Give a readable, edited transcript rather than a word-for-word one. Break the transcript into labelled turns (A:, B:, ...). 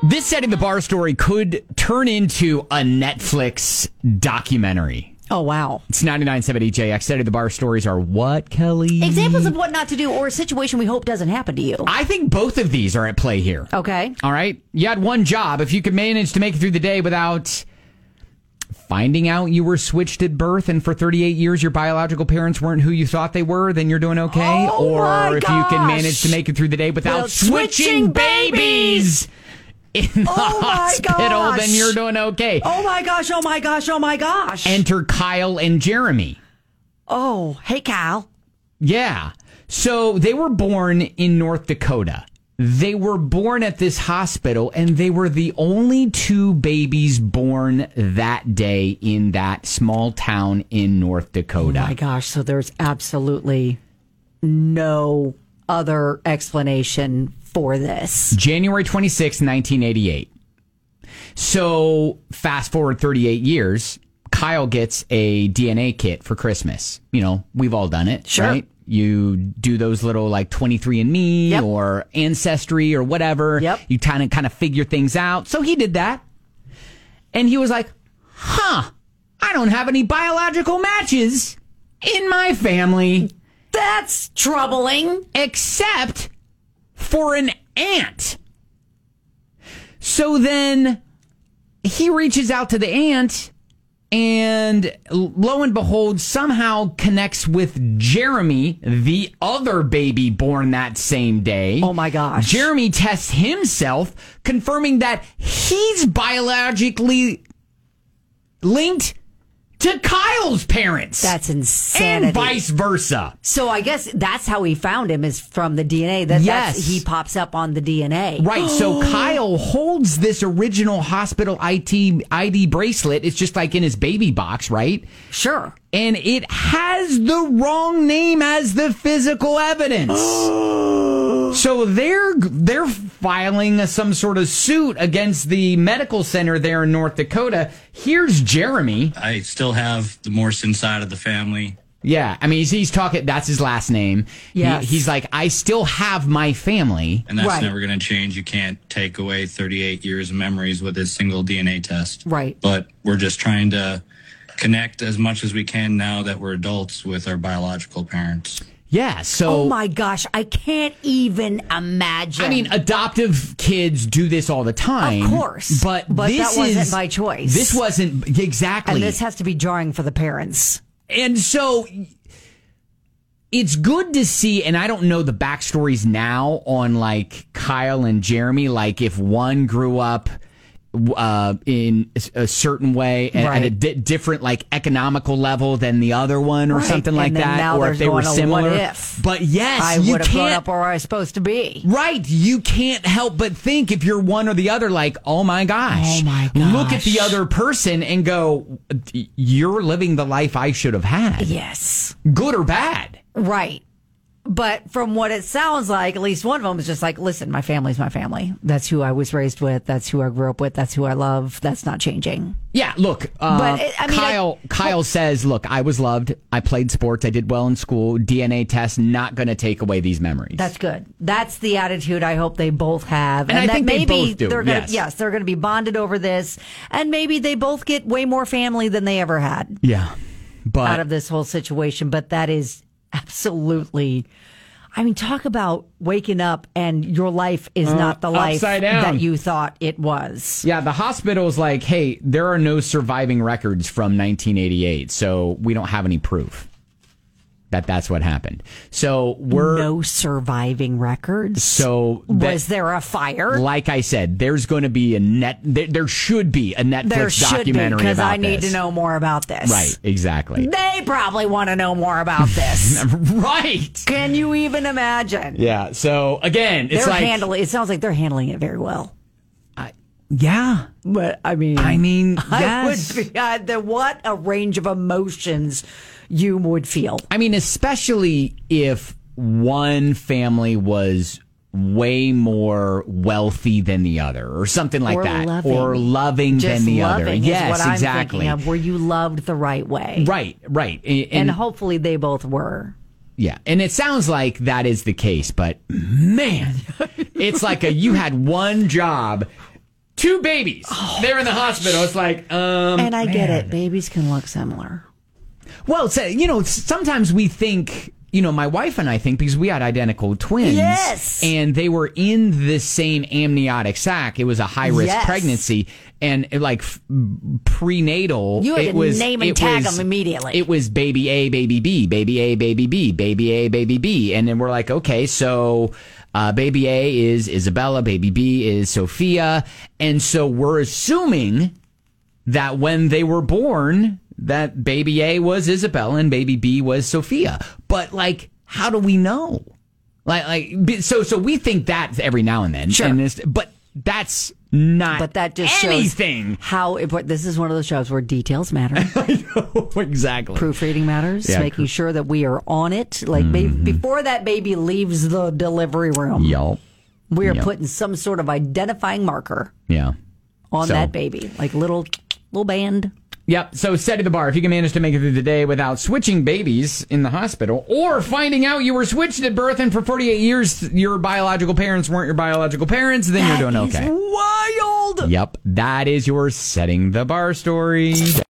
A: This Setting the Bar story could turn into a Netflix documentary.
B: Oh, wow.
A: It's 99.7 EJX. Setting the Bar stories are what, Kelly?
B: Examples of what not to do or a situation we hope doesn't happen to you.
A: I think both of these are at play here.
B: Okay.
A: All right? You had one job. If you could manage to make it through the day without finding out you were switched at birth and for 38 years your biological parents weren't who you thought they were, then you're doing okay. Or if you can manage to make it through the day without switching babies in the hospital, then you're doing okay.
B: Oh my gosh, oh my gosh, oh my gosh.
A: Enter Kyle and Jeremy.
B: Oh, hey, Kyle.
A: Yeah. So they were born in North Dakota. They were born at this hospital, and they were the only two babies born that day in that small town in North Dakota.
B: Oh my gosh, so there's absolutely no other explanation for this.
A: January 26, 1988. So fast forward 38 years, Kyle gets a DNA kit for Christmas. You know, we've all done it,
B: sure.
A: Right? You do those little like 23andMe or Ancestry or whatever.
B: Yep.
A: You kind of figure things out. So he did that. And he was like, I don't have any biological matches in my family.
B: That's troubling.
A: Except for an aunt. So then he reaches out to the aunt and lo and behold somehow connects with Jeremy, the other baby born that same day.
B: Oh my gosh.
A: Jeremy tests himself, confirming that he's biologically linked to Kyle's parents.
B: That's insanity.
A: And vice versa.
B: So I guess that's how he found him, is from the DNA. That's, he pops up on the DNA.
A: Right. So Kyle holds this original hospital ID bracelet. It's just like in his baby box, right?
B: Sure.
A: And it has the wrong name as the physical evidence. So they're filing some sort of suit against the medical center there in North Dakota. Here's Jeremy.
C: I still have the Morrison side of the family.
A: Yeah, I mean, he's talking, that's his last name.
B: Yes.
A: He's like, I still have my family.
C: And that's never going to change. You can't take away 38 years of memories with a single DNA test.
B: Right.
C: But we're just trying to connect as much as we can now that we're adults with our biological parents.
A: Yeah, so...
B: Oh my gosh, I can't even imagine.
A: I mean, adoptive kids do this all the time.
B: Of course.
A: But
B: that wasn't by choice.
A: This wasn't... Exactly.
B: And this has to be jarring for the parents.
A: And so... It's good to see, and I don't know the backstories now on, like, Kyle and Jeremy, like, if one grew up in a certain way at a different like economical level than the other one or something like that, or if they were similar.
B: What if?
A: But yes,
B: I would have grown up where I was supposed to be.
A: Right. You can't help but think if you're one or the other, like, oh my gosh, look at the other person and go, you're living the life I should have had.
B: Yes.
A: Good or bad.
B: Right. But from what it sounds like, at least one of them is just like, listen, my family's my family. That's who I was raised with. That's who I grew up with. That's who I love. That's not changing.
A: Yeah, look, Kyle says, look, I was loved. I played sports. I did well in school. DNA test, not going to take away these memories.
B: That's good. That's the attitude I hope they both have.
A: And I think they both do.
B: They're gonna, yes, they're going to be bonded over this. And maybe they both get way more family than they ever had.
A: Yeah. But
B: out of this whole situation. But that is absolutely, I mean, talk about waking up and your life is not the life that you thought it was.
A: Yeah, the hospital's like, hey, there are no surviving records from 1988, so we don't have any proof that that's what happened. So we're...
B: No surviving records?
A: So...
B: Was there a fire?
A: Like I said, there's going to be there should be a Netflix documentary
B: because
A: about
B: I need to know more about this.
A: Right, exactly.
B: They probably want to know more about this.
A: Right.
B: Can you even imagine?
A: Yeah, so again, it's
B: it sounds like they're handling it very well.
A: Yeah.
B: But I mean,
A: yes.
B: What a range of emotions you would feel.
A: I mean, especially if one family was way more wealthy than the other or something like that. Or loving than the other.
B: Yes,
A: is what exactly.
B: I'm thinking of, where you loved the right way.
A: Right.
B: And hopefully they both were.
A: Yeah, and it sounds like that is the case, but man, it's like you had one job two babies. They're in the hospital. It's like,
B: and I get it. Babies can look similar.
A: Well, sometimes we think, my wife and I think, because we had identical twins.
B: Yes.
A: And they were in the same amniotic sac. It was a high-risk pregnancy. And prenatal.
B: You had to name and tag them immediately.
A: It was baby A, baby B, baby A, baby B, baby A, baby B. And then we're like, okay, so baby A is Isabella, baby B is Sophia. And so we're assuming that when they were born, that baby A was Isabella and baby B was Sophia. But how do we know? So we think that every now and then.
B: Sure.
A: But that's not
B: But that just
A: anything.
B: Shows how important. This is one of those shows where details matter.
A: I know, exactly.
B: Proofreading matters. Yeah, making sure that we are on it. Before that baby leaves the delivery room.
A: Yup.
B: We are putting some sort of identifying marker.
A: Yeah.
B: On that baby. Like little band.
A: Yep. So steady the bar. If you can manage to make it through the day without switching babies in the hospital or finding out you were switched at birth and for 48 years your biological parents weren't your biological parents, then you're doing okay.
B: Wild.
A: Yep. That is your setting the bar story.